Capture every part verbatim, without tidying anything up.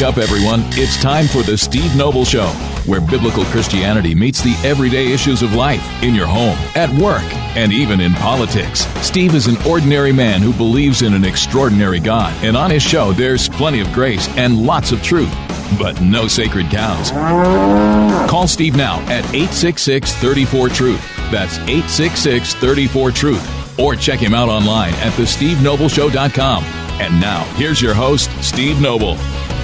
Wake up, everyone. It's time for the Steve Noble Show, where biblical Christianity meets the everyday issues of life, in your home, at work, and even in politics. Steve is an ordinary man who believes in an extraordinary God, and on his show, there's plenty of grace and lots of truth, but no sacred cows. Call Steve now at eight six six, three four, truth. That's eight six six, three four, truth. Or check him out online at the steve noble show dot com. And now, here's your host, Steve Noble.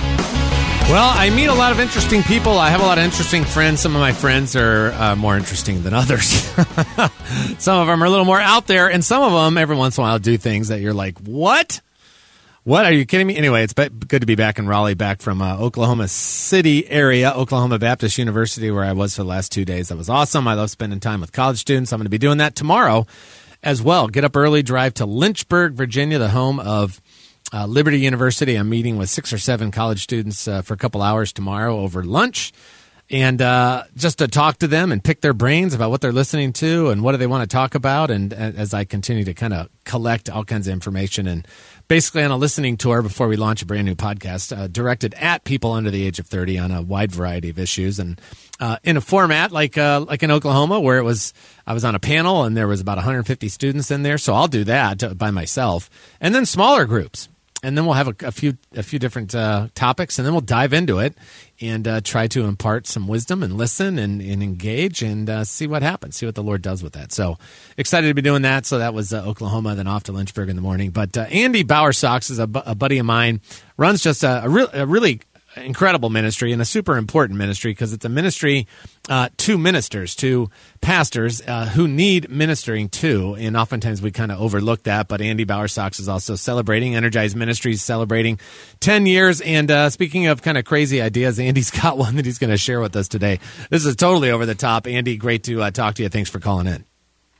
Well, I meet a lot of interesting people. I have a lot of interesting friends. Some of my friends are uh, more interesting than others. Some of them are a little more out there, and some of them, every once in a while, do things that you're like, what? What? Are you kidding me? Anyway, it's be- good to be back in Raleigh, back from uh, Oklahoma City area, Oklahoma Baptist University, where I was for the last two days. That was awesome. I love spending time with college students. I'm going to be doing that tomorrow as well. Get up early, drive to Lynchburg, Virginia, the home of Uh, Liberty University. I'm meeting with six or seven college students uh, for a couple hours tomorrow over lunch, and uh, just to talk to them and pick their brains about what they're listening to and what do they want to talk about. And uh, as I continue to kind of collect all kinds of information, and basically on a listening tour before we launch a brand new podcast uh, directed at people under the age of thirty on a wide variety of issues, and uh, in a format like uh, like in Oklahoma, where it was I was on a panel and there was about one hundred fifty students in there. So I'll do that by myself, and then smaller groups. And then we'll have a, a few a few different uh, topics, and then we'll dive into it and uh, try to impart some wisdom and listen and, and engage and uh, see what happens, see what the Lord does with that. So excited to be doing that. So that was uh, Oklahoma, then off to Lynchburg in the morning. But uh, Andy Bowersox is a, bu- a buddy of mine, runs just a, a, re- a really incredible ministry and a super important ministry, because it's a ministry uh, to ministers, to pastors uh, who need ministering to, and oftentimes we kind of overlook that. But Andy Bowersox is also celebrating, Energize Ministries celebrating ten years, and uh, speaking of kind of crazy ideas, Andy's got one that he's going to share with us today. This is totally over the top. Andy, great to uh, talk to you. Thanks for calling in.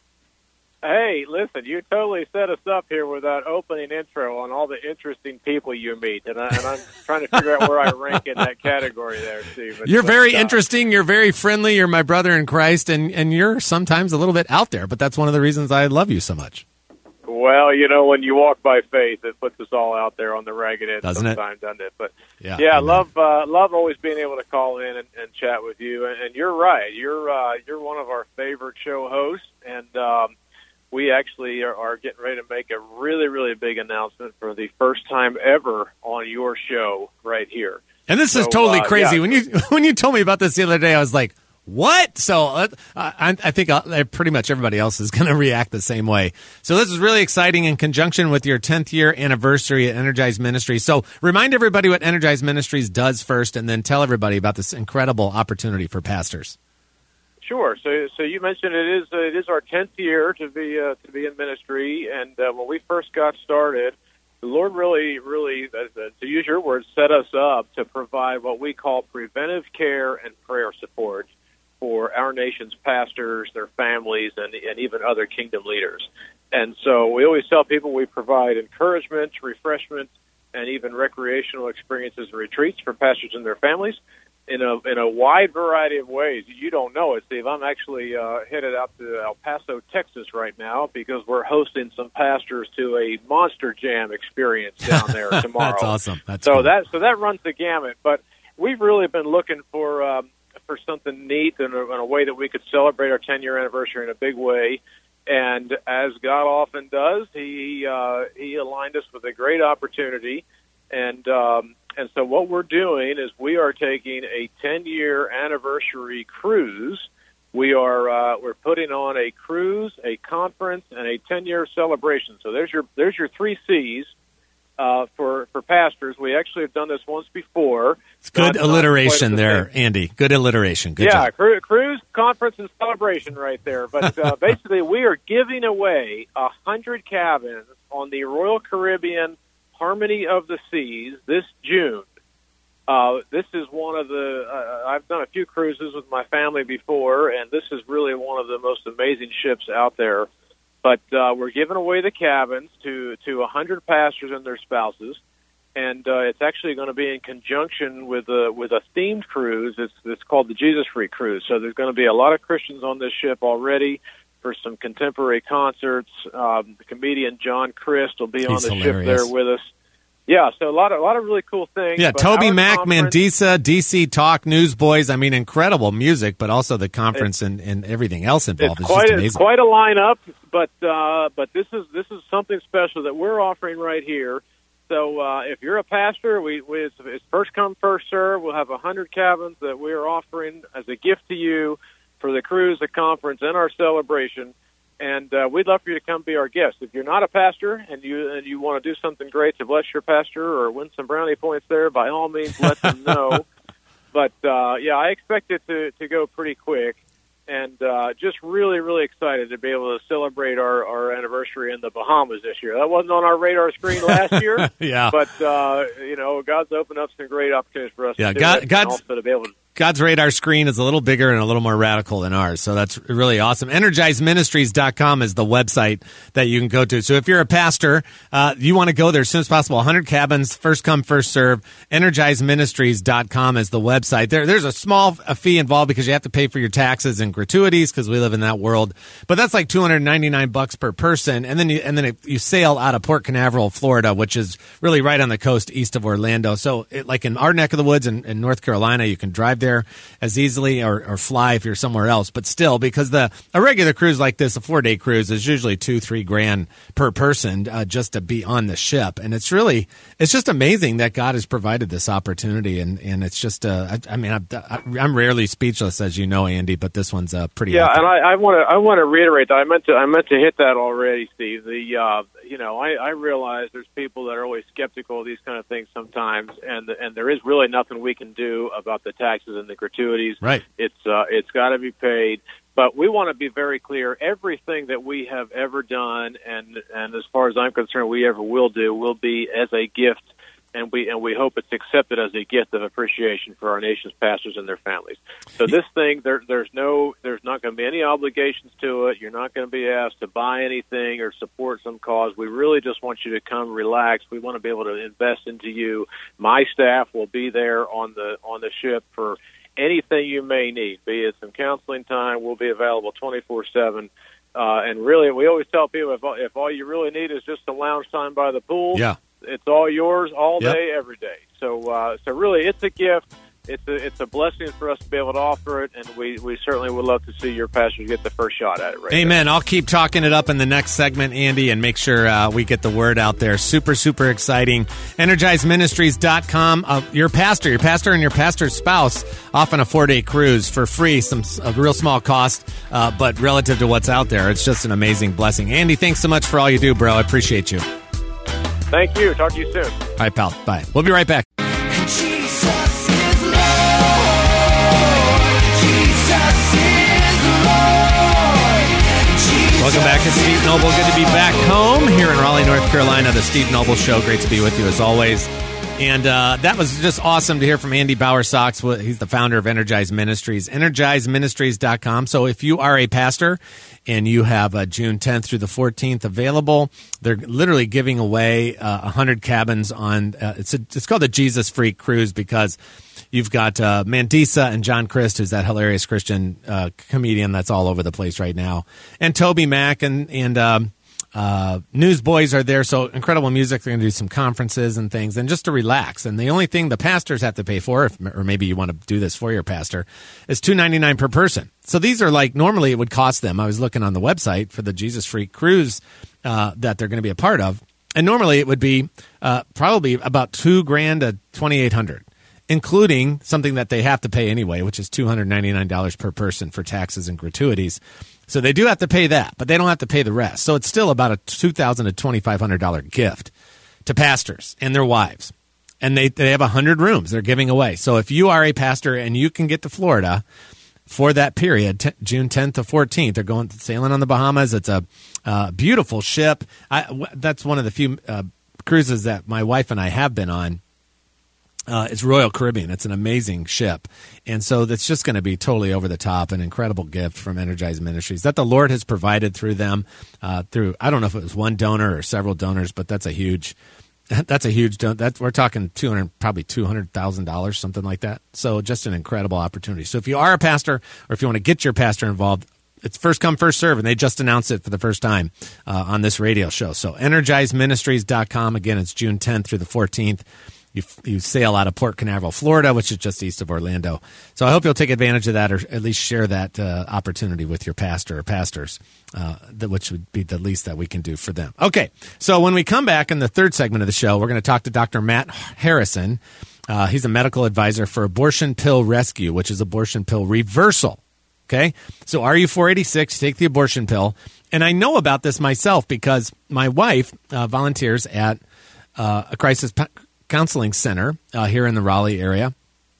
Hey, listen, you totally set us up here with that opening intro on all the interesting people you meet, and, I, and I'm trying to figure out where I rank in that category there, Steve. You're very uh, interesting. You're very friendly. You're my brother in Christ, and, and you're sometimes a little bit out there, but that's one of the reasons I love you so much. Well, you know, when you walk by faith, it puts us all out there on the ragged edge doesn't sometimes, it? doesn't it? But, yeah, yeah I love uh, love always being able to call in and, and chat with you, and, and you're right. You're, uh, you're one of our favorite show hosts, and um, we actually are, are getting ready to make a really, really big announcement for the first time ever on your show right here. And this so, is totally uh, crazy. Yeah. When you when you told me about this the other day, I was like, what? So uh, I, I think uh, pretty much everybody else is going to react the same way. So this is really exciting in conjunction with your tenth year anniversary at Energize Ministries. So remind everybody what Energize Ministries does first, and then tell everybody about this incredible opportunity for pastors. Sure. So, so you mentioned it is uh, it is our tenth year to be uh, to be in ministry, and uh, when we first got started, the Lord really, really, uh, to use your words, set us up to provide what we call preventive care and prayer support for our nation's pastors, their families, and and even other kingdom leaders. And so we always tell people we provide encouragement, refreshment, and even recreational experiences and retreats for pastors and their families in a in a wide variety of ways. You don't know it, Steve. I'm actually uh, headed out to El Paso, Texas right now, because we're hosting some pastors to a Monster Jam experience down there tomorrow. That's awesome. That's so cool. that so that runs the gamut. But we've really been looking for um, for something neat and a, in a way that we could celebrate our ten-year anniversary in a big way. And as God often does, he uh, he aligned us with a great opportunity. And um, and so what we're doing is we are taking a ten-year anniversary cruise. We are uh, we're putting on a cruise, a conference, and a ten-year celebration. So there's your there's your three C's uh, for for pastors. We actually have done this once before. It's good not, alliteration not there, Andy. Good alliteration. Good yeah, job. Cru- cruise, conference, and celebration right there. But uh, basically, we are giving away a hundred cabins on the Royal Caribbean Harmony of the Seas this June. Uh, this is one of the, uh, I've done a few cruises with my family before, and this is really one of the most amazing ships out there. But uh, we're giving away the cabins to, to one hundred pastors and their spouses, and uh, it's actually going to be in conjunction with a, with a themed cruise. It's, it's called the Jesus Freak Cruise. So there's going to be a lot of Christians on this ship already for some contemporary concerts. Um, the comedian John Christ will be He's on the hilarious. ship there with us. Yeah, so a lot of a lot of really cool things. Yeah, but Toby our Mac, conference- Mandisa, D C Talk, Newsboys. I mean, incredible music, but also the conference and, and everything else involved. It's It's quite just a, amazing. it's quite a lineup, but uh, but this is this is something special that we're offering right here. So uh, if you're a pastor, we, we it's, it's first come first serve. We'll have a hundred cabins that we are offering as a gift to you for the cruise, the conference, and our celebration. And uh, we'd love for you to come be our guest. If you're not a pastor and you and you want to do something great to bless your pastor or win some brownie points there, by all means, let them know. But, uh, yeah, I expect it to, to go pretty quick. And uh, just really, really excited to be able to celebrate our, our anniversary in the Bahamas this year. That wasn't on our radar screen last year. Yeah. But, uh, you know, God's opened up some great opportunities for us Yeah, to do God- it and God's- also to be able to God's radar screen is a little bigger and a little more radical than ours. So that's really awesome. Energize Ministries dot com is the website that you can go to. So if you're a pastor, uh, you want to go there as soon as possible. one hundred cabins, first come, first serve. Energize Ministries dot com is the website. There, there's a small a fee involved because you have to pay for your taxes and gratuities because we live in that world. But that's like two hundred ninety-nine bucks per person. And then you, and then it, you sail out of Port Canaveral, Florida, which is really right on the coast east of Orlando. So it, like in our neck of the woods in, in North Carolina, you can drive there as easily or, or fly if you're somewhere else. But still, because the a regular cruise like this, a four-day cruise, is usually two, three grand per person uh, just to be on the ship. And it's really, it's just amazing that God has provided this opportunity. And, and it's just, uh, I, I mean, I'm, I'm rarely speechless, as you know, Andy, but this one's uh, pretty. Yeah, epic. and I want to I want to reiterate that I meant to I meant to hit that already, Steve. The uh, you know I, I realize there's people that are always skeptical of these kind of things sometimes, and and there is really nothing we can do about the taxes and the gratuities. Right. It's uh, it's got to be paid. But we want to be very clear. Everything that we have ever done, and and as far as I'm concerned, we ever will do, will be as a gift. And we and we hope it's accepted as a gift of appreciation for our nation's pastors and their families. So this thing, there, there's no, there's not going to be any obligations to it. You're not going to be asked to buy anything or support some cause. We really just want you to come relax. We want to be able to invest into you. My staff will be there on the on the ship for anything you may need, be it some counseling time. We'll be available twenty-four seven. Uh, and really, we always tell people if if all you really need is just some lounge time by the pool. Yeah. It's all yours, all Yep. day, every day. So, uh, so really, it's a gift. It's a it's a blessing for us to be able to offer it, and we, we certainly would love to see your pastors get the first shot at it. Right. Amen. There. I'll keep talking it up in the next segment, Andy, and make sure uh, we get the word out there. Super, super exciting. Energize Ministries dot com. Uh, your pastor, your pastor, and your pastor's spouse off on a four-day cruise for free. Some a real small cost, uh, but relative to what's out there, it's just an amazing blessing. Andy, thanks so much for all you do, bro. I appreciate you. Thank you. Talk to you soon. All right, pal. Bye. We'll be right back. Jesus is Lord. Jesus is Lord. Jesus Welcome back to Steve Noble. Good to be back home here in Raleigh, North Carolina. The Steve Noble Show. Great to be with you as always. And uh, that was just awesome to hear from Andy Bowersox. He's the founder of Energize Ministries, Energize Ministries dot com. So if you are a pastor and you have uh, June tenth through the fourteenth available, they're literally giving away uh, one hundred cabins on, uh, it's, a, it's called the Jesus Freak Cruise because you've got uh, Mandisa and John Christ, who's that hilarious Christian uh, comedian that's all over the place right now, and Toby Mac and, and um, Uh, Newsboys are there, so incredible music. They're going to do some conferences and things, and just to relax. And the only thing the pastors have to pay for, if, or maybe you want to do this for your pastor, is two hundred ninety-nine dollars per person. So these are like, normally it would cost them. I was looking on the website for the Jesus Freak Cruise uh, that they're going to be a part of, and normally it would be uh, probably about two grand to twenty-eight hundred, including something that they have to pay anyway, which is two hundred ninety-nine dollars per person for taxes and gratuities. So they do have to pay that, but they don't have to pay the rest. So it's still about a two thousand dollars to twenty-five hundred dollars gift to pastors and their wives. And they, they have one hundred rooms they're giving away. So if you are a pastor and you can get to Florida for that period, t- June tenth to fourteenth, they're going sailing on the Bahamas. It's a uh, beautiful ship. I, w- that's one of the few uh, cruises that my wife and I have been on. Uh, it's Royal Caribbean. It's an amazing ship. And so that's just going to be totally over the top, an incredible gift from Energize Ministries that the Lord has provided through them, uh, through, I don't know if it was one donor or several donors, but that's a huge, that's a huge, don- that we're talking two hundred, probably two hundred thousand dollars, something like that. So just an incredible opportunity. So if you are a pastor or if you want to get your pastor involved, it's first come, first serve, and they just announced it for the first time uh, on this radio show. So energize ministries dot com. Again, it's June tenth through the fourteenth. You, you sail out of Port Canaveral, Florida, which is just east of Orlando. So I hope you'll take advantage of that, or at least share that uh, opportunity with your pastor or pastors, uh, that, which would be the least that we can do for them. Okay, so when we come back in the third segment of the show, we're going to talk to Doctor Matt Harrison. Uh, he's a medical advisor for Abortion Pill Rescue, which is abortion pill reversal. Okay, so R U four eighty-six, take the abortion pill. And I know about this myself because my wife uh, volunteers at uh, a crisis p- counseling center uh, here in the Raleigh area.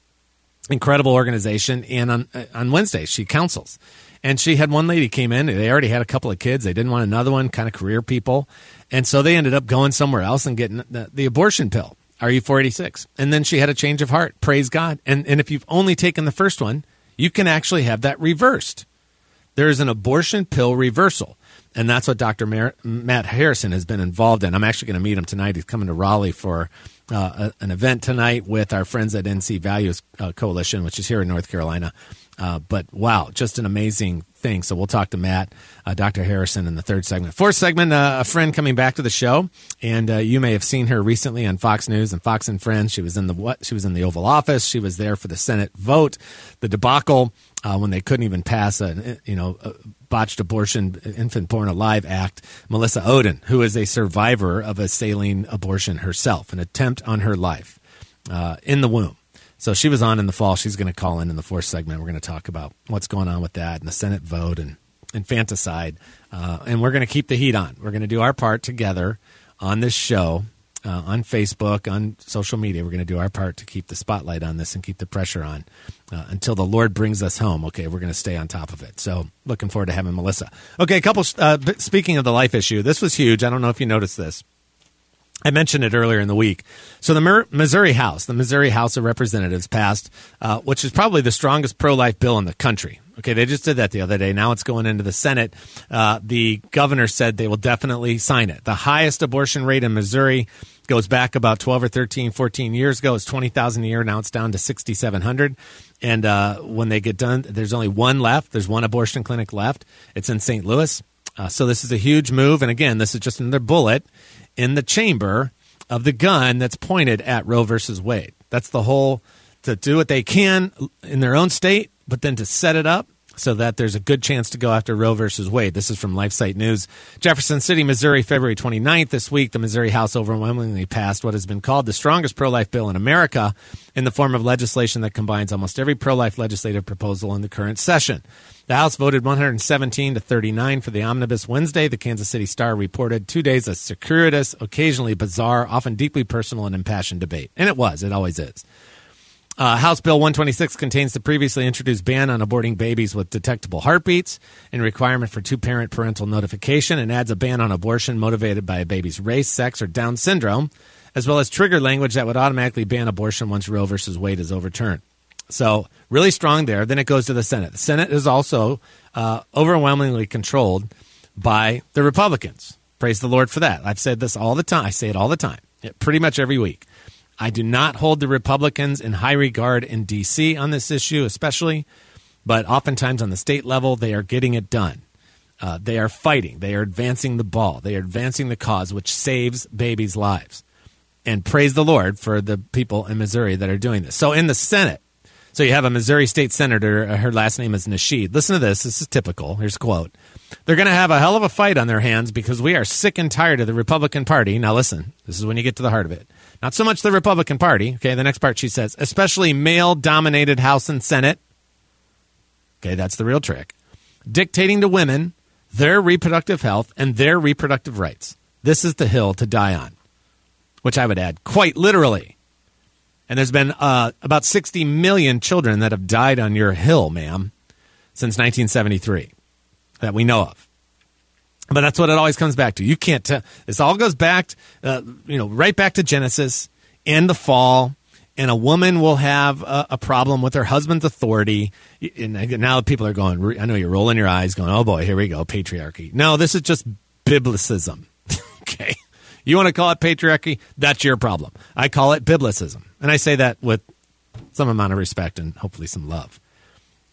Incredible organization. And on uh, on Wednesdays, she counsels. And she had one lady came in. They already had a couple of kids. They didn't want another one, kind of career people. And so they ended up going somewhere else and getting the, the abortion pill, R U four eighty-six. And then she had a change of heart. Praise God. And and if you've only taken the first one, you can actually have that reversed. There's an abortion pill reversal. And that's what Doctor Mar- Matt Harrison has been involved in. I'm actually going to meet him tonight. He's coming to Raleigh for uh, a, an event tonight with our friends at N C Values uh, Coalition, which is here in North Carolina. Uh, but wow, just an amazing thing. So we'll talk to Matt, uh, Doctor Harrison in the third segment. Fourth segment, uh, a friend coming back to the show, and uh, you may have seen her recently on Fox News and Fox and Friends. She was in the what? She was in the Oval Office. She was there for the Senate vote, the debacle uh, when they couldn't even pass a you know a botched abortion infant born alive act. Melissa Ohden, who is a survivor of a saline abortion herself, an attempt on her life uh, in the womb. So she was on in the fall. She's going to call in in the fourth segment. We're going to talk about what's going on with that and the Senate vote and infanticide. Uh, and we're going to keep the heat on. We're going to do our part together on this show, uh, on Facebook, on social media. We're going to do our part to keep the spotlight on this and keep the pressure on uh, until the Lord brings us home. Okay, we're going to stay on top of it. So looking forward to having Melissa. Okay, a couple, uh, speaking of the life issue, this was huge. I don't know if you noticed this. I mentioned it earlier in the week. So the Missouri House, the Missouri House of Representatives passed, uh, which is probably the strongest pro-life bill in the country. Okay, they just did that the other day. Now it's going into the Senate. Uh, the governor said they will definitely sign it. The highest abortion rate in Missouri goes back about twelve or thirteen, fourteen years ago. It's twenty thousand a year. Now it's down to sixty-seven hundred. And uh, when they get done, there's only one left. There's one abortion clinic left. It's in Saint Louis. Uh, so this is a huge move. And again, this is just another bullet in the chamber of the gun that's pointed at Roe versus Wade. That's the whole, to do what they can in their own state, but then to set it up so that there's a good chance to go after Roe versus Wade. This is from LifeSite News. Jefferson City, Missouri, February twenty-ninth. This week, the Missouri House overwhelmingly passed what has been called the strongest pro-life bill in America in the form of legislation that combines almost every pro-life legislative proposal in the current session. The House voted one hundred seventeen to thirty-nine for the omnibus Wednesday. The Kansas City Star reported two days of circuitous, occasionally bizarre, often deeply personal and impassioned debate. And it was. It always is. Uh, House Bill one twenty-six contains the previously introduced ban on aborting babies with detectable heartbeats and requirement for two-parent parental notification, and adds a ban on abortion motivated by a baby's race, sex, or Down syndrome, as well as trigger language that would automatically ban abortion once Roe versus Wade is overturned. So really strong there. Then it goes to the Senate. The Senate is also uh, overwhelmingly controlled by the Republicans. Praise the Lord for that. I've said this all the time. I say it all the time, pretty much every week. I do not hold the Republicans in high regard in D C on this issue especially, but oftentimes on the state level, they are getting it done. Uh, they are fighting. They are advancing the ball. They are advancing the cause, which saves babies' lives. And praise the Lord for the people in Missouri that are doing this. So in the Senate, so you have a Missouri state senator. Her last name is Nasheed. Listen to this. This is typical. Here's a quote. They're going to have a hell of a fight on their hands because we are sick and tired of the Republican Party. Now listen, this is when you get to the heart of it. Not so much the Republican Party. Okay, the next part she says, especially male-dominated House and Senate. Okay, that's the real trick. Dictating to women their reproductive health and their reproductive rights. This is the hill to die on, which I would add quite literally. And there's been uh, about sixty million children that have died on your hill, ma'am, since nineteen seventy-three that we know of. But that's what it always comes back to. You can't tell. This all goes back, uh, you know, right back to Genesis and the fall. And a woman will have a, a problem with her husband's authority. And now people are going, I know you're rolling your eyes going, oh boy, here we go, patriarchy. No, this is just biblicism. Okay. You want to call it patriarchy? That's your problem. I call it biblicism. And I say that with some amount of respect and hopefully some love.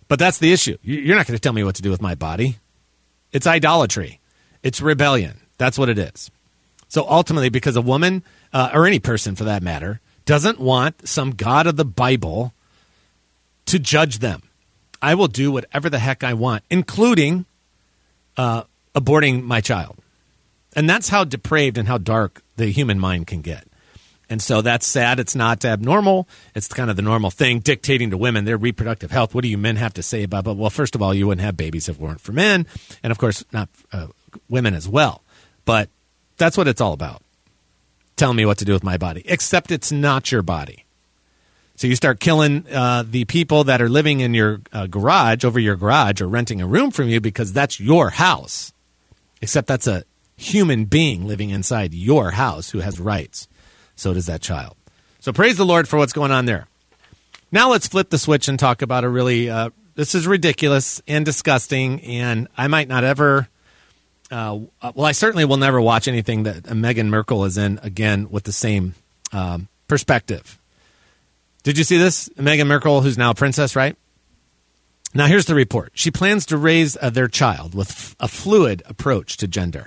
But that's the issue. You- You're not going to tell me what to do with my body. It's idolatry. It's rebellion. That's what it is. So ultimately, because a woman, uh, or any person for that matter, doesn't want some God of the Bible to judge them, I will do whatever the heck I want, including uh, aborting my child. And that's how depraved and how dark the human mind can get. And so that's sad. It's not abnormal. It's kind of the normal thing, dictating to women their reproductive health. What do you men have to say about it? Well, first of all, you wouldn't have babies if it weren't for men. And, of course, not uh, women as well. But that's what it's all about, telling me what to do with my body, except it's not your body. So you start killing uh, the people that are living in your uh, garage, over your garage, or renting a room from you because that's your house, except that's a human being living inside your house who has rights. So does that child. So praise the Lord for what's going on there. Now let's flip the switch and talk about a really, uh, this is ridiculous and disgusting, and I might not ever, uh, well, I certainly will never watch anything that Meghan Markle is in again with the same um, perspective. Did you see this? Meghan Markle, who's now a princess, right? Now here's the report. She plans to raise uh, their child with f- a fluid approach to gender.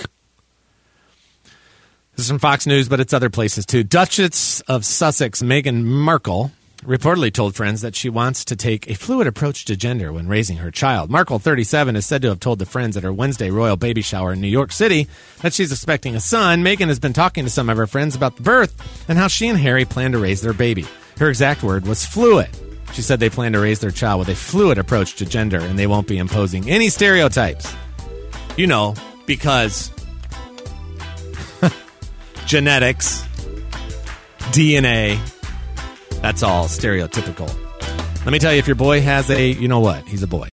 This is from Fox News, but it's other places too. Duchess of Sussex Meghan Markle reportedly told friends that she wants to take a fluid approach to gender when raising her child. Markle, thirty-seven, is said to have told the friends at her Wednesday royal baby shower in New York City that she's expecting a son. Meghan has been talking to some of her friends about the birth and how she and Harry plan to raise their baby. Her exact word was fluid. She said they plan to raise their child with a fluid approach to gender and they won't be imposing any stereotypes. You know, because genetics, D N A, that's all stereotypical. Let me tell you, if your boy has a, you know what? He's a boy.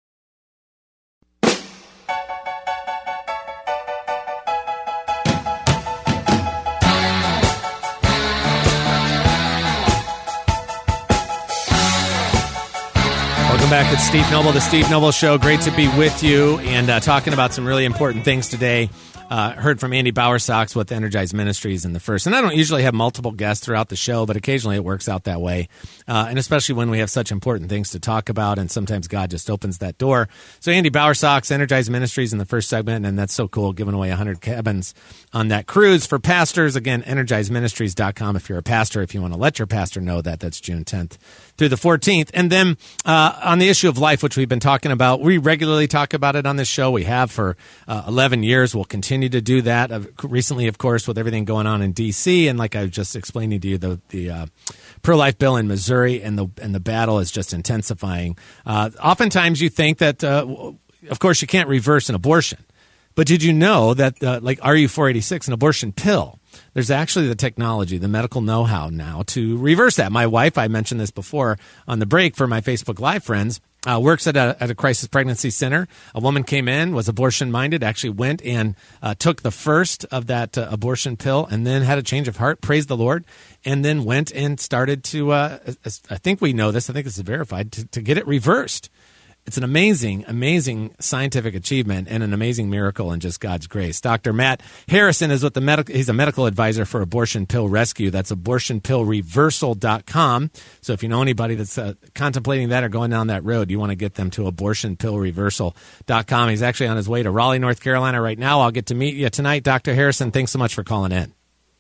Welcome back. It's Steve Noble, the Steve Noble Show. Great to be with you and uh, talking about some really important things today. Uh, heard from Andy Bowersox with Energize Ministries in the first. And I don't usually have multiple guests throughout the show, but occasionally it works out that way. Uh, and especially when we have such important things to talk about, and sometimes God just opens that door. So Andy Bowersox, Energize Ministries in the first segment, and that's so cool, giving away one hundred cabins on that cruise for pastors. Again, energize ministries dot com if you're a pastor, if you want to let your pastor know that. That's June tenth through the fourteenth. And then uh, on the issue of life, which we've been talking about, we regularly talk about it on this show. We have for uh, eleven years. We'll continue to do that. Uh, recently, of course, with everything going on in D C, and like I was just explaining to you, the the uh, pro-life bill in Missouri, and the and the battle is just intensifying. Uh, oftentimes, you think that, uh, of course, you can't reverse an abortion, but did you know that, uh, like R U four eighty-six, an abortion pill, there's actually the technology, the medical know-how now to reverse that. My wife, I mentioned this before on the break for my Facebook Live friends, Uh, works at a, at a crisis pregnancy center. A woman came in, was abortion-minded, actually went and uh, took the first of that uh, abortion pill and then had a change of heart, praise the Lord, and then went and started to, uh, I think we know this, I think this is verified, to, to get it reversed. It's an amazing, amazing scientific achievement and an amazing miracle in just God's grace. Doctor Matt Harrison is with the medical. He's a medical advisor for Abortion Pill Rescue. That's abortion pill reversal dot com. So if you know anybody that's uh, contemplating that or going down that road, you want to get them to abortion pill reversal dot com. He's actually on his way to Raleigh, North Carolina right now. I'll get to meet you tonight. Doctor Harrison, thanks so much for calling in.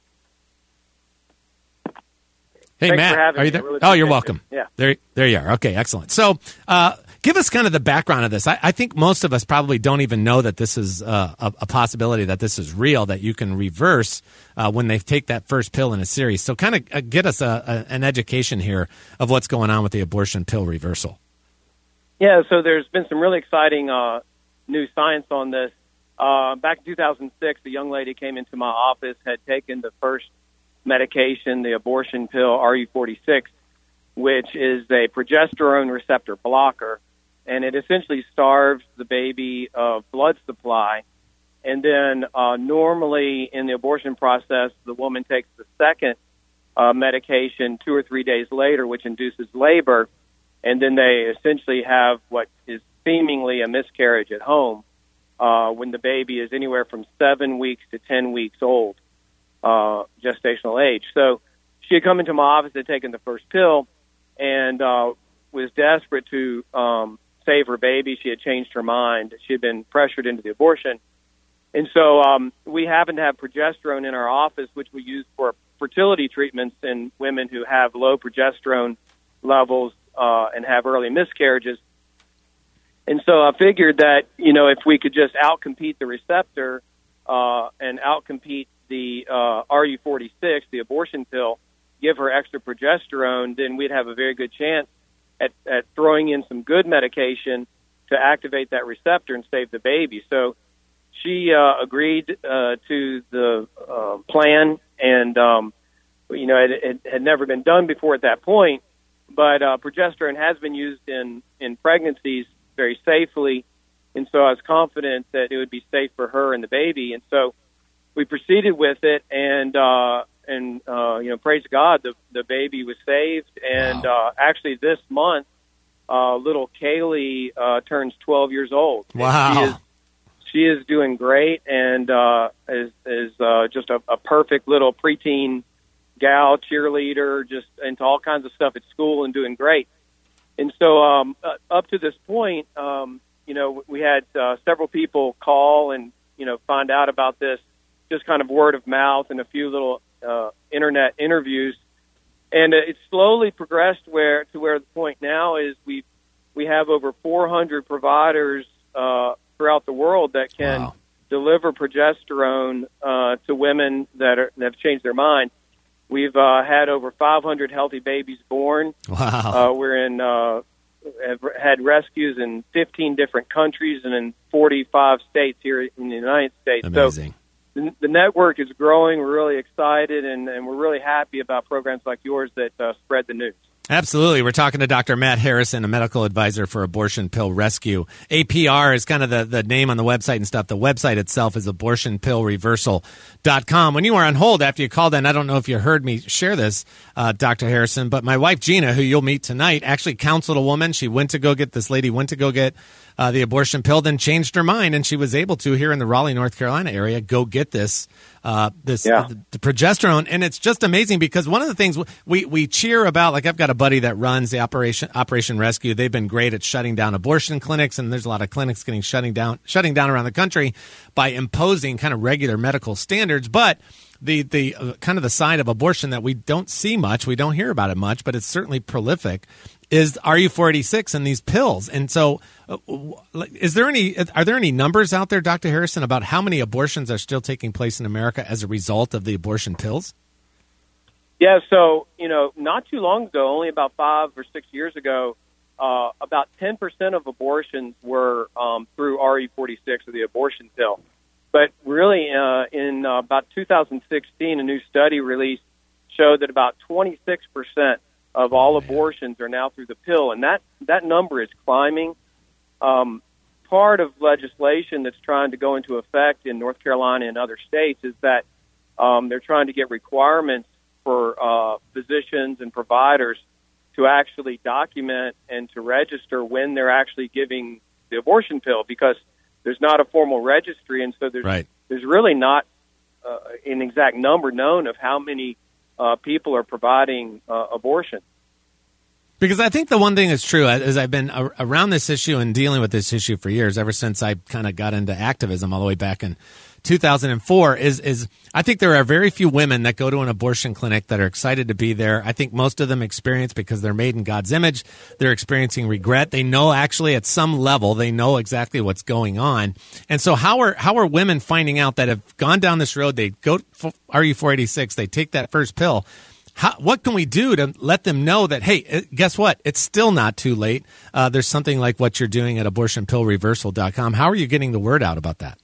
Hey, Thanks Matt, for having are you me. there? Really Oh, you're appreciate welcome. it. Yeah. There, there you are. Okay, excellent. So, uh, give us kind of the background of this. I, I think most of us probably don't even know that this is uh, a, a possibility, that this is real, that you can reverse uh, when they take that first pill in a series. So kind of uh, get us a, a, an education here of what's going on with the abortion pill reversal. Yeah, so there's been some really exciting uh, new science on this. Uh, back in two thousand six, a young lady came into my office, had taken the first medication, the abortion pill R U forty-six, which is a progesterone receptor blocker, and it essentially starves the baby of blood supply. And then uh, normally in the abortion process, the woman takes the second uh, medication two or three days later, which induces labor, and then they essentially have what is seemingly a miscarriage at home uh, when the baby is anywhere from seven weeks to ten weeks old, uh, gestational age. So she had come into my office, had taken the first pill, and uh, was desperate to um, save her baby. She had changed her mind. She had been pressured into the abortion. And so um, we happen to have progesterone in our office, which we use for fertility treatments in women who have low progesterone levels uh, and have early miscarriages. And so I figured that, you know, if we could just outcompete the receptor uh, and outcompete the uh, R U forty-six, the abortion pill, give her extra progesterone, then we'd have a very good chance at, at throwing in some good medication to activate that receptor and save the baby. So she uh, agreed uh, to the uh, plan, and, um, you know, it, it had never been done before at that point, but uh, progesterone has been used in, in pregnancies very safely, and so I was confident that it would be safe for her and the baby. And so we proceeded with it, and uh, and uh, you know, praise God, the the baby was saved. And Wow. uh, actually, this month, uh, little Kaylee uh, turns twelve years old. Wow. And she is she is doing great, and uh, is is uh, just a, a perfect little preteen gal, cheerleader, just into all kinds of stuff at school and doing great. And so um, uh, up to this point, um, you know, we had uh, several people call and, you know, find out about this, just kind of word of mouth and a few little uh, internet interviews. And it slowly progressed where to where the point now is we we have over four hundred providers uh, throughout the world that can Wow. deliver progesterone uh, to women that, are, that have changed their mind. We've uh, had over five hundred healthy babies born. Wow. Uh, we're in uh, have had rescues in fifteen different countries and in forty-five states here in the United States. Amazing. So the, the network is growing. We're really excited, and, and we're really happy about programs like yours that uh, spread the news. Absolutely. We're talking to Doctor Matt Harrison, a medical advisor for Abortion Pill Rescue. A P R is kind of the, the name on the website and stuff. The website itself is abortion pill reversal dot com. When you were on hold after you called in, I don't know if you heard me share this, uh, Doctor Harrison, but my wife, Gina, who you'll meet tonight, actually counseled a woman. She went to go get, this lady went to go get uh, the abortion pill, then changed her mind, and she was able to, here in the Raleigh, North Carolina area, go get this Uh, this Yeah. the, the progesterone. And it's just amazing because one of the things we, we cheer about, like I've got a buddy that runs the Operation Operation Rescue. They've been great at shutting down abortion clinics, and there's a lot of clinics getting shutting down shutting down around the country by imposing kind of regular medical standards. But the the uh, kind of the side of abortion that we don't see much, we don't hear about it much, but it's certainly prolific, is R U four eighty-six and these pills. And so uh, is there any are there any numbers out there, Doctor Harrison, about how many abortions are still taking place in America as a result of the abortion pills? Yeah, so, you know, not too long ago, only about five or six years ago, uh, about ten percent of abortions were um, through R U forty-six, or the abortion pill. But really, uh, in uh, about two thousand sixteen, a new study released showed that about twenty-six percent of all abortions are now through the pill, and that, that number is climbing. Um, part of legislation that's trying to go into effect in North Carolina and other states is that um, they're trying to get requirements for uh, physicians and providers to actually document and to register when they're actually giving the abortion pill, because there's not a formal registry, and so there's Right. there's really not uh, an exact number known of how many uh, people are providing uh, abortion. Because I think the one thing that's true, as I've been a- around this issue and dealing with this issue for years, ever since I kind of got into activism all the way back in two thousand four, is is I think there are very few women that go to an abortion clinic that are excited to be there. I think most of them experience, because they're made in God's image, they're experiencing regret. They know actually at some level, they know exactly what's going on. And so how are how are women finding out that have gone down this road, they go to R U four eighty-six, they take that first pill? How, what can we do to let them know that, hey, guess what? It's still not too late. Uh, there's something like what you're doing at abortion pill reversal dot com. How are you getting the word out about that?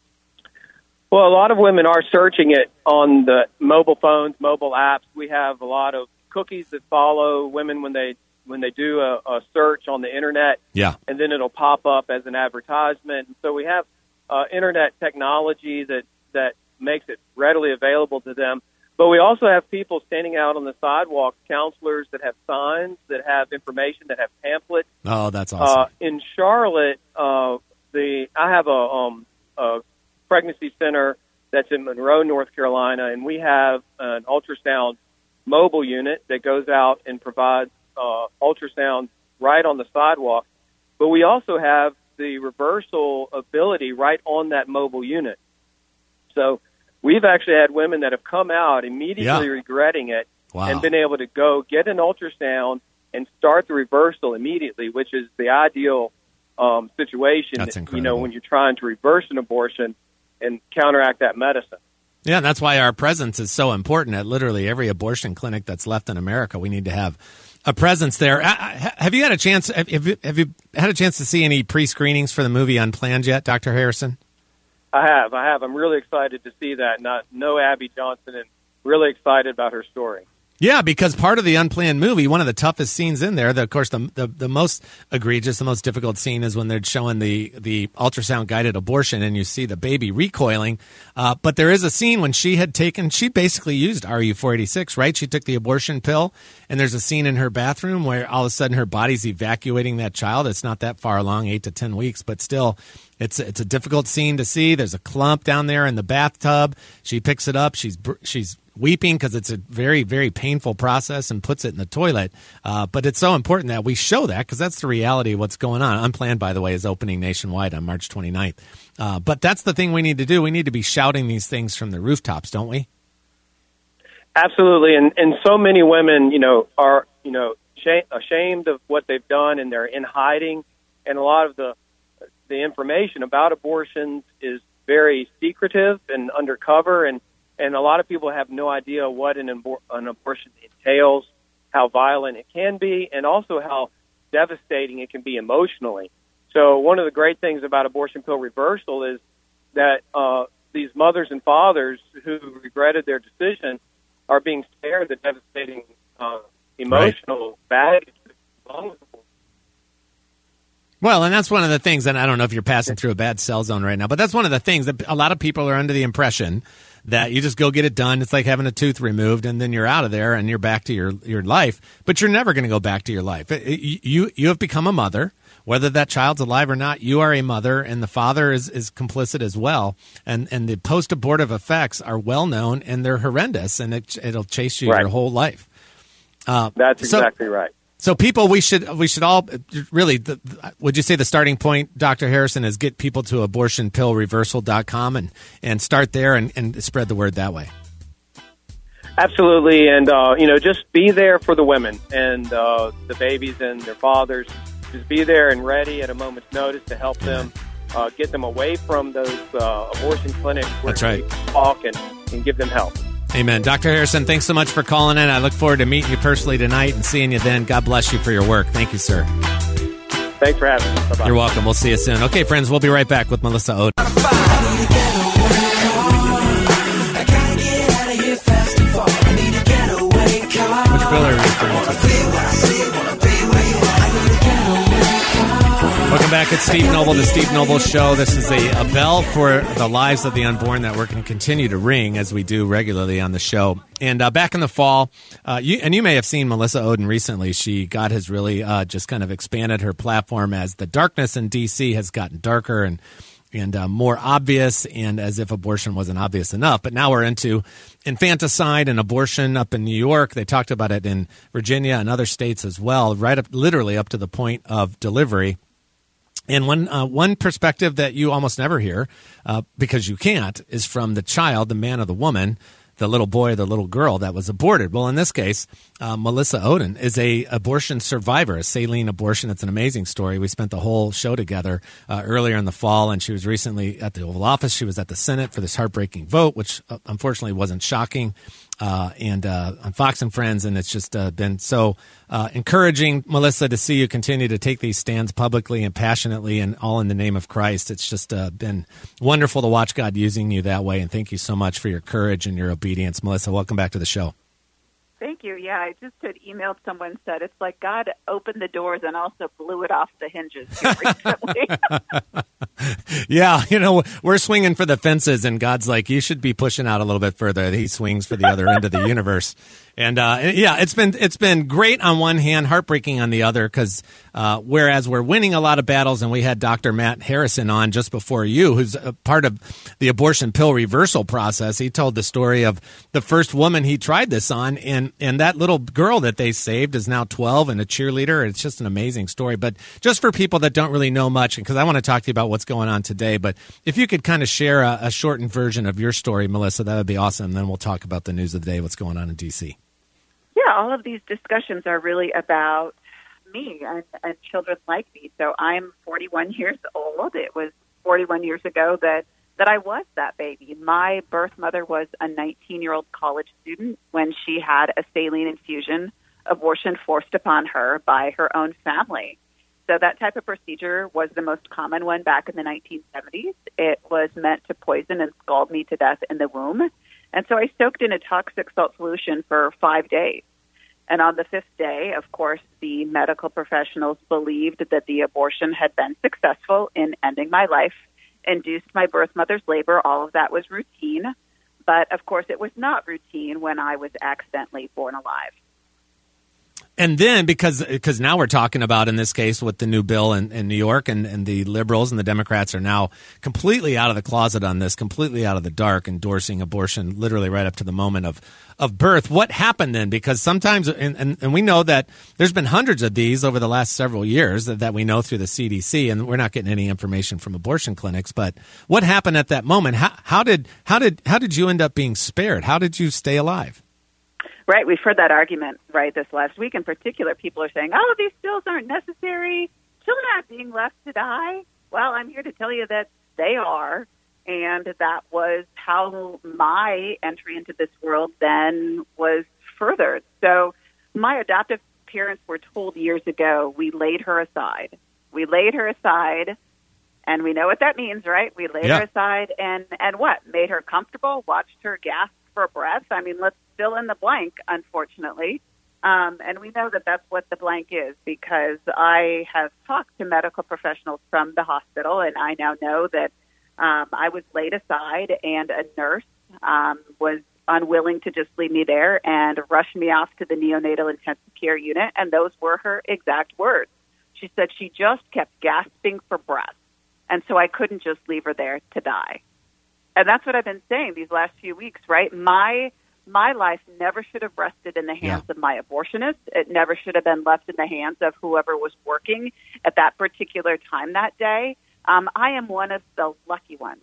Well, a lot of women are searching it on the mobile phones, mobile apps. We have a lot of cookies that follow women when they when they do a, a search on the internet, Yeah. and then it'll pop up as an advertisement. And so we have uh, internet technology that, that makes it readily available to them. But we also have people standing out on the sidewalk, counselors that have signs, that have information, that have pamphlets. Oh, that's awesome. Uh, in Charlotte, uh, the I have a, um, a pregnancy center that's in Monroe, North Carolina, and we have an ultrasound mobile unit that goes out and provides uh, ultrasound right on the sidewalk. But we also have the reversal ability right on that mobile unit. So we've actually had women that have come out immediately Yeah. regretting it Wow. and been able to go get an ultrasound and start the reversal immediately, which is the ideal um, situation. That's You incredible. know, when you're trying to reverse an abortion and counteract that medicine. Yeah, that's why our presence is so important at literally every abortion clinic that's left in America. We need to have a presence there. I, I, have you had a chance? Have, have you, have you had a chance to see any pre-screenings for the movie Unplanned yet, Doctor Harrison? I have, I have. I'm really excited to see that. Not know Abby Johnson, and really excited about her story. Yeah, because part of the Unplanned movie, one of the toughest scenes in there, the, of course, the, the the most egregious, the most difficult scene is when they're showing the, the ultrasound-guided abortion and you see the baby recoiling. Uh, but there is a scene when she had taken, she basically used R U four eighty-six, right? She took the abortion pill, and there's a scene in her bathroom where all of a sudden her body's evacuating that child. It's not that far along, eight to ten weeks, but still, it's it's a difficult scene to see. There's a clump down there in the bathtub. She picks it up. She's she's weeping because it's a very, very painful process and puts it in the toilet. Uh, but it's so important that we show that because that's the reality of what's going on. Unplanned, by the way, is opening nationwide on March twenty-ninth. Uh, but that's the thing we need to do. We need to be shouting these things from the rooftops, don't we? Absolutely, and and so many women, you know, are you know shame, ashamed of what they've done, and they're in hiding, and a lot of the the information about abortions is very secretive and undercover, and and a lot of people have no idea what an, abor- an abortion entails, how violent it can be, and also how devastating it can be emotionally. So one of the great things about abortion pill reversal is that uh, these mothers and fathers who regretted their decision are being spared the devastating uh, emotional baggage that comes along with abortion. Well, and that's one of the things, and I don't know if you're passing through a bad cell zone right now, but that's one of the things that a lot of people are under the impression that you just go get it done. It's like having a tooth removed, and then you're out of there, and you're back to your, your life. But you're never going to go back to your life. It, it, you you have become a mother. Whether that child's alive or not, you are a mother, and the father is, is complicit as well. And and the post-abortive effects are well known, and they're horrendous, and it, it'll chase you Right. your whole life. Uh, That's so- exactly right. So people, we should we should all really. The, the, would you say the starting point, Doctor Harrison, is get people to abortion pill reversal dot com and, and start there and, and spread the word that way? Absolutely, and uh, you know, just be there for the women and uh, the babies and their fathers. Just be there and ready at a moment's notice to help them, uh, get them away from those uh, abortion clinics where That's right. we talk and, and give them help. Amen. Doctor Harrison, thanks so much for calling in. I look forward to meeting you personally tonight and seeing you then. God bless you for your work. Thank you, sir. Thanks for having me. Bye-bye. You're welcome. We'll see you soon. Okay, friends, we'll be right back with Melissa Ohden. Which bill are you referring to? Welcome back. It's Steve Noble, the Steve Noble Show. This is a, a bell for the lives of the unborn that we're going to continue to ring as we do regularly on the show. And uh, back in the fall, uh, you, and you may have seen Melissa Ohden recently. She, God has really uh, just kind of expanded her platform as the darkness in D C has gotten darker and and uh, more obvious, and as if abortion wasn't obvious enough. But now we're into infanticide and abortion up in New York. They talked about it in Virginia and other states as well, right up, literally up to the point of delivery. And one uh, one perspective that you almost never hear, uh, because you can't, is from the child, the man or the woman, the little boy or the little girl that was aborted. Well, in this case, uh, Melissa Ohden is a abortion survivor, a saline abortion. It's an amazing story. We spent the whole show together uh, earlier in the fall, and she was recently at the Oval Office. She was at the Senate for this heartbreaking vote, which uh, unfortunately wasn't shocking. Uh, and uh, on Fox and Friends, and it's just uh, been so uh, encouraging, Melissa, to see you continue to take these stands publicly and passionately and all in the name of Christ. It's just uh, been wonderful to watch God using you that way, and thank you so much for your courage and your obedience. Melissa, welcome back to the show. Thank you. Yeah, I just had emailed someone and said it's like God opened the doors and also blew it off the hinges here recently. Yeah, you know, we're swinging for the fences, and God's like, you should be pushing out a little bit further. He swings for the other end of the universe. And uh, yeah, it's been it's been great on one hand, heartbreaking on the other, because uh, whereas we're winning a lot of battles, and we had Doctor Matt Harrison on just before you, who's a part of the abortion pill reversal process. He told the story of the first woman he tried this on, and, and that little girl that they saved is now twelve and a cheerleader. It's just an amazing story. But just for people that don't really know much, because I want to talk to you about what's going on today, but if you could kind of share a, a shortened version of your story, Melissa, that would be awesome. Then we'll talk about the news of the day, what's going on in D C Yeah, all of these discussions are really about me and, and children like me. So I'm forty-one years old. It was forty-one years ago that, that I was that baby. My birth mother was a nineteen-year-old college student when she had a saline infusion abortion forced upon her by her own family. So that type of procedure was the most common one back in the nineteen seventies. It was meant to poison and scald me to death in the womb. And so I soaked in a toxic salt solution for five days. And on the fifth day, of course, the medical professionals believed that the abortion had been successful in ending my life, induced my birth mother's labor. All of that was routine. But, of course, it was not routine when I was accidentally born alive. And then, because because now we're talking about, in this case, with the new bill in, in New York, and, and the liberals and the Democrats are now completely out of the closet on this, completely out of the dark, endorsing abortion literally right up to the moment of, of birth. What happened then? Because sometimes, and, and, and we know that there's been hundreds of these over the last several years that, that we know through the C D C, and we're not getting any information from abortion clinics. But what happened at that moment? How, how did how did how did you end up being spared? How did you stay alive? Right, we've heard that argument, right, this last week in particular. People are saying, oh, these pills aren't necessary. Children aren't being left to die. Well, I'm here to tell you that they are, and that was how my entry into this world then was furthered. So my adoptive parents were told years ago, we laid her aside. We laid her aside, and we know what that means, right? We laid Yeah. her aside, and, and what? Made her comfortable, watched her gasp for breath. I mean, let's fill in the blank, unfortunately. Um, and we know that that's what the blank is, because I have talked to medical professionals from the hospital, and I now know that um, I was laid aside, and a nurse um, was unwilling to just leave me there and rush me off to the neonatal intensive care unit, and those were her exact words. She said she just kept gasping for breath, and so I couldn't just leave her there to die. And that's what I've been saying these last few weeks, right? My my life never should have rested in the hands Yeah. of my abortionist. It never should have been left in the hands of whoever was working at that particular time that day. Um, I am one of the lucky ones.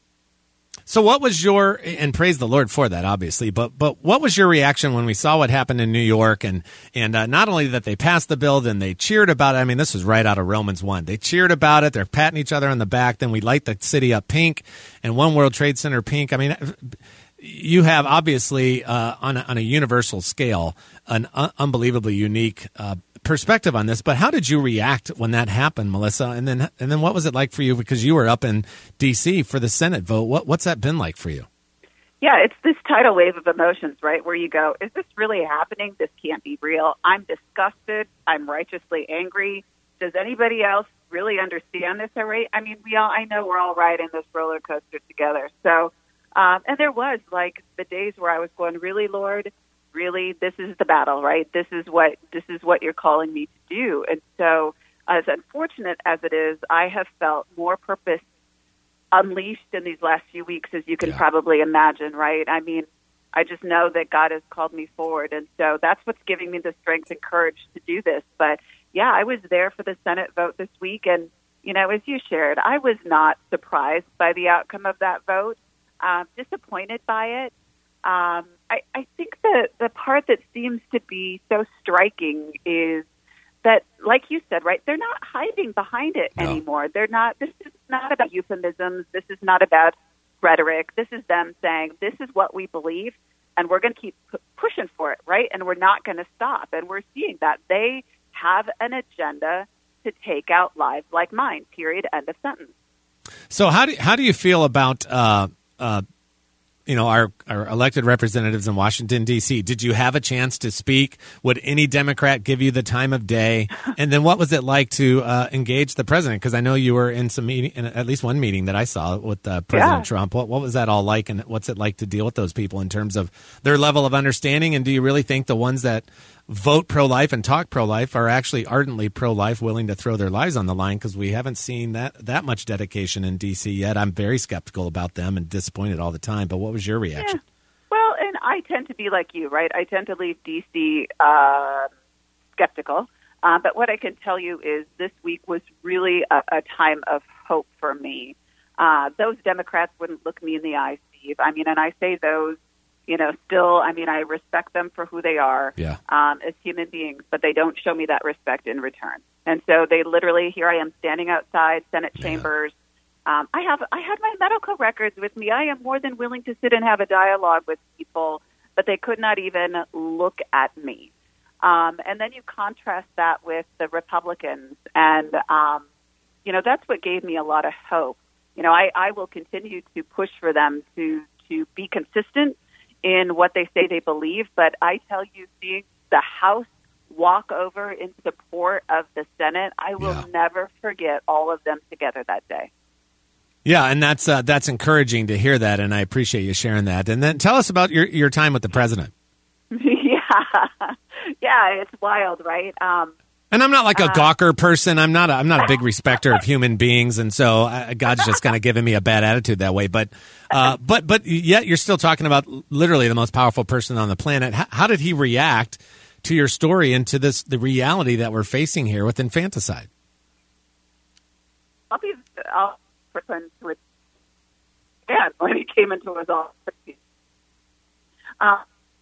So what was your, and praise the Lord for that, obviously, but but what was your reaction when we saw what happened in New York, and and uh, not only that they passed the bill, then they cheered about it. I mean, this was right out of Romans one. They cheered about it. They're patting each other on the back. Then we light the city up pink, and One World Trade Center pink. I mean, you have obviously uh, on, a, on a universal scale an un- unbelievably unique uh, perspective on this, but how did you react when that happened, Melissa? And then and then what was it like for you, because you were up in D C for the Senate vote? What what's that been like for you? Yeah, it's this tidal wave of emotions, right, where you go, is this really happening? This can't be real. I'm disgusted. I'm righteously angry. Does anybody else really understand this already? I mean, we all, I know we're all riding this roller coaster together. So, um, and there was, like, the days where I was going, really, Lord, really, this is the battle, right? This is what this is what you're calling me to do. And so, as unfortunate as it is, I have felt more purpose unleashed in these last few weeks, as you can Yeah. probably imagine, right? I mean, I just know that God has called me forward, and so that's what's giving me the strength and courage to do this. But yeah, I was there for the Senate vote this week, and you know, as you shared, I was not surprised by the outcome of that vote. Um, disappointed by it. Um, I, I think that the part that seems to be so striking is that, like you said, right, they're not hiding behind it No. anymore. They're not. This is not about euphemisms. This is not about rhetoric. This is them saying, this is what we believe, and we're going to keep pu- pushing for it, right? And we're not going to stop. And we're seeing that they have an agenda to take out lives like mine, period, end of sentence. So how do how do you feel about uh, uh, you know, our, our elected representatives in Washington, D C. Did you have a chance to speak? Would any Democrat give you the time of day? And then what was it like to uh, engage the president? Because I know you were in some meeting, in at least one meeting that I saw with uh, President Yeah. Trump. What, what was that all like, and what's it like to deal with those people in terms of their level of understanding? And do you really think the ones that vote pro-life and talk pro-life are actually ardently pro-life, willing to throw their lives on the line? Because we haven't seen that that much dedication in D C yet. I'm very skeptical about them and disappointed all the time. But what was your reaction? Yeah. Well, and I tend to be like you, right? I tend to leave D C uh, skeptical. Uh, but what I can tell you is this week was really a, a time of hope for me. Uh, those Democrats wouldn't look me in the eye, Steve. I mean, and I say those, you know, still, I mean, I respect them for who they are Yeah. um, as human beings, but they don't show me that respect in return. And so they literally, here I am standing outside Senate chambers. Um, I have I had my medical records with me. I am more than willing to sit and have a dialogue with people, but they could not even look at me. Um, and then you contrast that with the Republicans, and, um, you know, that's what gave me a lot of hope. You know, I, I will continue to push for them to, to be consistent in what they say they believe, but I tell you, seeing the House walk over in support of the Senate, I will Yeah. never forget all of them together that day. Yeah, and that's uh, that's encouraging to hear that, and I appreciate you sharing that. And then tell us about your, your time with the president. yeah, yeah, it's wild, right? Um, And I'm not like a gawker person. I'm not. A, I'm not a big respecter of human beings, and so uh, God's just kind of giving me a bad attitude that way. But, uh, but, but yet you're still talking about literally the most powerful person on the planet. How, how did he react to your story and to this the reality that we're facing here with infanticide? I'll be I'll person with yeah when he came into his office. Uh,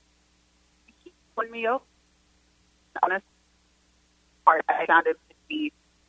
he won me over. Honest. Part I found it to be.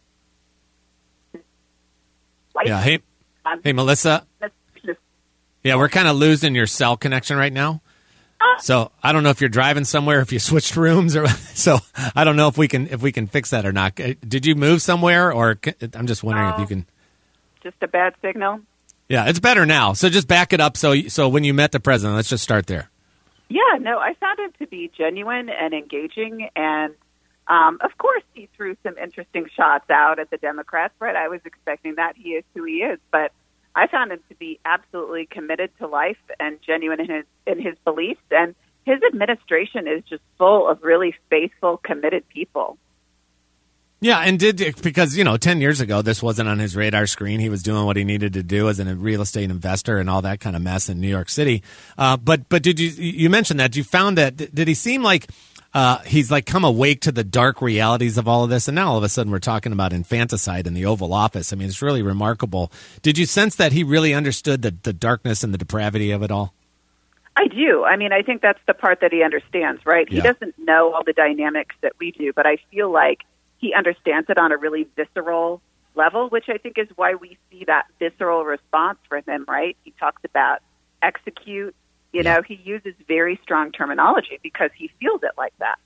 Yeah. Hey, hey, Melissa. Yeah, we're kind of losing your cell connection right now. So I don't know if you're driving somewhere, if you switched rooms, or so I don't know if we can if we can fix that or not. Did you move somewhere, or I'm just wondering if you can. Just a bad signal. Yeah, it's better now. So just back it up. So so when you met the president, let's just start there. Yeah, no, I found him to be genuine and engaging, and um, of course he threw some interesting shots out at the Democrats. Right, I was expecting that. He is who he is, but I found him to be absolutely committed to life and genuine in his in his beliefs, and his administration is just full of really faithful, committed people. Yeah, and did because you know ten years ago this wasn't on his radar screen. He was doing what he needed to do as a real estate investor and all that kind of mess in New York City. Uh, but but did you you mentioned that you found that did he seem like uh, he's like come awake to the dark realities of all of this, and now all of a sudden we're talking about infanticide in the Oval Office. I mean, it's really remarkable. Did you sense that he really understood the the darkness and the depravity of it all? I do. I mean, I think that's the part that he understands, right? Yeah. He doesn't know all the dynamics that we do, but I feel like he understands it on a really visceral level, which I think is why we see that visceral response from him, right? He talks about execute. You Yeah. know, he uses very strong terminology because he feels it like that.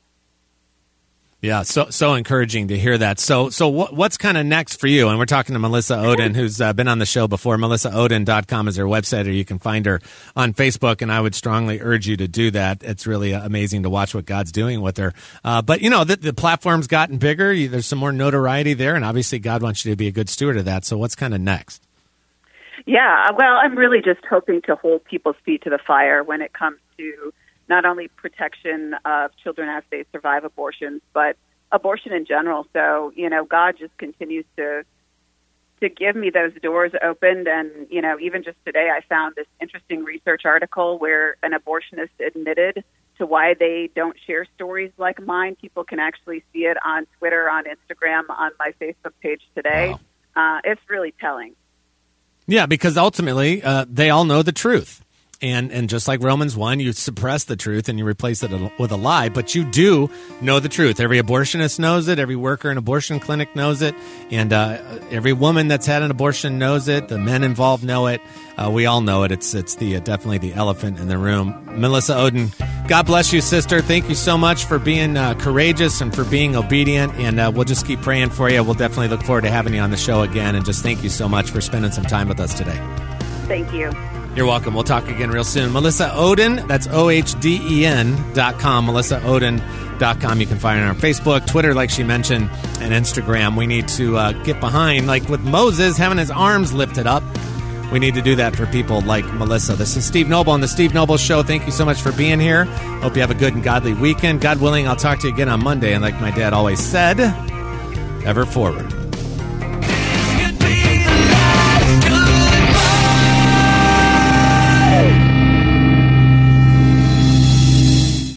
Yeah, so so encouraging to hear that. So so what, what's kind of next for you? And we're talking to Melissa Ohden, who's uh, been on the show before. melissa ohden dot com is her website, or you can find her on Facebook, and I would strongly urge you to do that. It's really uh, amazing to watch what God's doing with her. Uh, but, you know, the, the platform's gotten bigger. You, there's some more notoriety there, and obviously God wants you to be a good steward of that. So what's kind of next? Yeah, well, I'm really just hoping to hold people's feet to the fire when it comes to not only protection of children as they survive abortions, but abortion in general. So, you know, God just continues to to give me those doors opened. And, you know, even just today I found this interesting research article where an abortionist admitted to why they don't share stories like mine. People can actually see it on Twitter, on Instagram, on my Facebook page today. Wow. Uh, it's really telling. Yeah, because ultimately uh, they all know the truth. And and just like Romans one, you suppress the truth and you replace it with a lie, but you do know the truth. Every abortionist knows it. Every worker in an abortion clinic knows it. And uh, every woman that's had an abortion knows it. The men involved know it. Uh, we all know it. It's it's the uh, definitely the elephant in the room. Melissa Ohden, God bless you, sister. Thank you so much for being uh, courageous and for being obedient. And uh, we'll just keep praying for you. We'll definitely look forward to having you on the show again. And just thank you so much for spending some time with us today. Thank you. You're welcome. We'll talk again real soon. Melissa Ohden, that's O H D E N dot com, melissa ohden dot com. You can find her on Facebook, Twitter, like she mentioned, and Instagram. We need to uh, get behind, like with Moses having his arms lifted up. We need to do that for people like Melissa. This is Steve Noble on The Steve Noble Show. Thank you so much for being here. Hope you have a good and godly weekend. God willing, I'll talk to you again on Monday. And like my dad always said, ever forward.